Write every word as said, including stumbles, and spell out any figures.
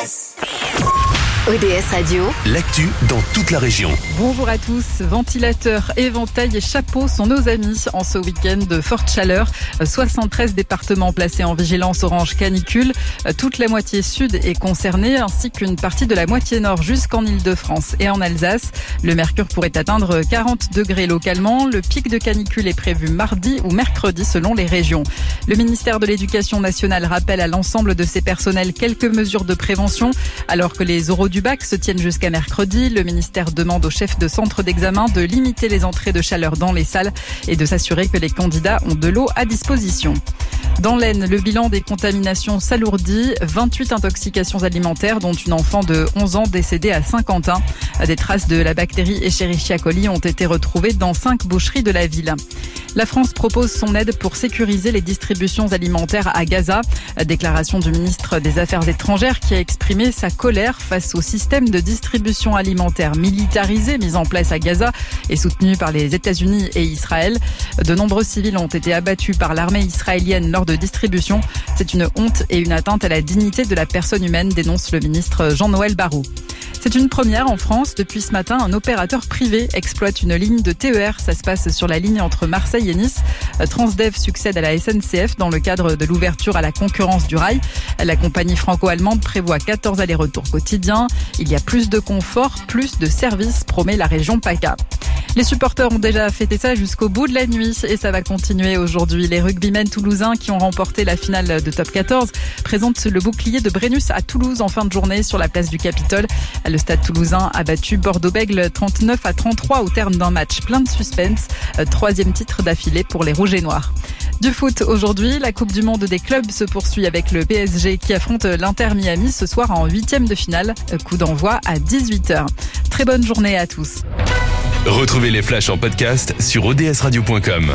S. O D S Radio, l'actu dans toute la région. Bonjour à tous. Ventilateurs, éventails et chapeaux sont nos amis en ce week-end de forte chaleur. soixante-treize départements placés en vigilance orange canicule. Toute la moitié sud est concernée ainsi qu'une partie de la moitié nord jusqu'en Île-de-France et en Alsace. Le mercure pourrait atteindre quarante degrés localement. Le pic de canicule est prévu mardi ou mercredi selon les régions. Le ministère de l'Éducation nationale rappelle à l'ensemble de ses personnels quelques mesures de prévention alors que les oraux du bac se tiennent jusqu'à mercredi. Le ministère demande aux chefs de centre d'examen de limiter les entrées de chaleur dans les salles et de s'assurer que les candidats ont de l'eau à disposition. Dans l'Aisne, le bilan des contaminations s'alourdit. vingt-huit intoxications alimentaires, dont une enfant de onze ans décédée à Saint-Quentin. Des traces de la bactérie Escherichia coli ont été retrouvées dans cinq boucheries de la ville. La France propose son aide pour sécuriser les distributions alimentaires à Gaza. Déclaration du ministre des Affaires étrangères qui a exprimé sa colère face au système de distribution alimentaire militarisé mis en place à Gaza et soutenu par les États-Unis et Israël. De nombreux civils ont été abattus par l'armée israélienne lors de distribution. C'est une honte et une atteinte à la dignité de la personne humaine, dénonce le ministre Jean-Noël Barrot. C'est une première en France. Depuis ce matin, un opérateur privé exploite une ligne de T E R. Ça se passe sur la ligne entre Marseille et Nice. Transdev succède à la S N C F dans le cadre de l'ouverture à la concurrence du rail. La compagnie franco-allemande prévoit quatorze allers-retours quotidiens. Il y a plus de confort, plus de services, promet la région PACA. Les supporters ont déjà fêté ça jusqu'au bout de la nuit et ça va continuer aujourd'hui. Les rugbymen toulousains qui ont remporté la finale de Top quatorze présentent le bouclier de Brennus à Toulouse en fin de journée sur la place du Capitole. Le stade toulousain a battu Bordeaux-Bègles trente-neuf à trente-trois au terme d'un match plein de suspense. Troisième titre d'affilée pour les Rouges et Noirs. Du foot aujourd'hui, la Coupe du Monde des clubs se poursuit avec le P S G qui affronte l'Inter Miami ce soir en huitième de finale. Coup d'envoi à dix-huit heures. Très bonne journée à tous. Retrouvez les flashs en podcast sur o d s radio point com.